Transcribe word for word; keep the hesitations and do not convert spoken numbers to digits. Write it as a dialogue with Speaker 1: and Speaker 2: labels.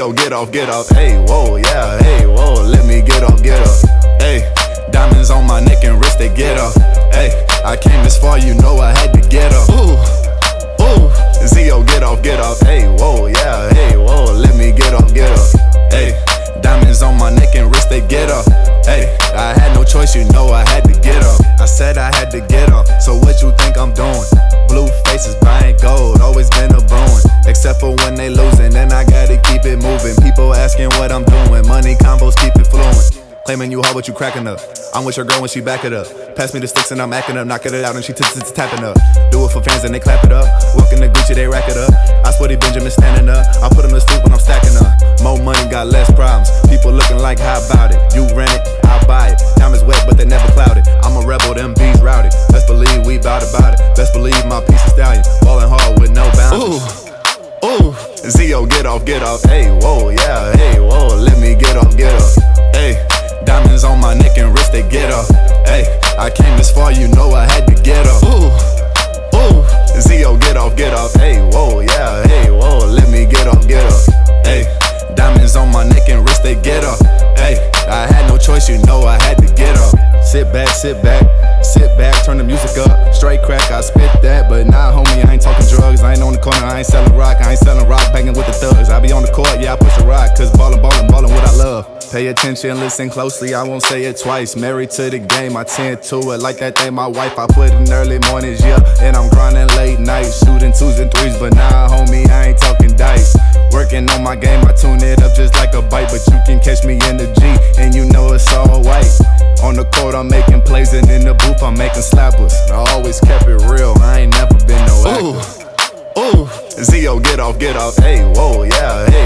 Speaker 1: Zio, get off, get off. Hey, whoa, yeah, hey, whoa, let me get off, get up. Hey, diamonds on my neck and wrist, they get up. Hey, I came this far, you know I had to get up. Ooh, ooh, Zio, get off, get off. Hey, whoa, yeah, hey, whoa, let me get off, get up. Hey, diamonds on my neck and wrist, they get up. Hey, I had no choice, you know I had to get up. I said I had to get up, so what you think I'm doing? Blue faces buying gold, always been a Bruin. Except for when they losing, then I gotta keep it moving. People asking what I'm doing, money combos keep it fluent. Claiming you hard, but you cracking up. I'm with your girl when she back it up. Pass me the sticks and I'm acting up, knocking it out and she t- t- tapping up. Do it for fans and they clap it up. Walking the Gucci, they rack it up. I sweaty Benjamin standing up. I put them to sleep when I'm stacking up. More money, got less problems. People looking like, how about it? You rent it, I'll buy it. Time is wet, but they never clouded. I'm a rebel, them bees routed. Best believe we bout about it. Best believe my piece of stallion. Ballin' hard with no boundaries. Ooh, ooh, Zio, get off, get off. Hey, whoa, yeah, hey, whoa, let me get off, get up. Hey, diamonds on my neck and wrist, they get up. Hey, I came this far, you know I had to get up. Ooh, ooh, Zio, get off, get off. Hey, whoa, yeah, hey, whoa, let me get off, get up. Hey, diamonds on my neck and wrist, they get up. Hey, I had no choice, you know I had to get up. Sit back, sit back, sit back, turn the music up. Straight crack, I spit that, but nah, homie, I ain't talking drugs. I ain't on the corner, I ain't selling rock, I ain't selling rock, banging with the thugs. I be on the court, yeah, I push a rock, cause ballin', ballin', ballin' what I love. Pay attention, listen closely, I won't say it twice. Married to the game, I tend to it like that thing my wife. I put in early mornings, yeah, and I'm grinding late nights, shooting twos and threes, but nah, homie, I ain't talking dice. Working on my game, I tune it up just like a bite, but you can catch me in the G, and you know it's all white. On the court, I'm making plays, and in the booth, I'm making slappers. I always kept it real, I ain't never been no actor. Ooh, ooh, Zio, get off, get off. Hey, whoa, yeah, hey.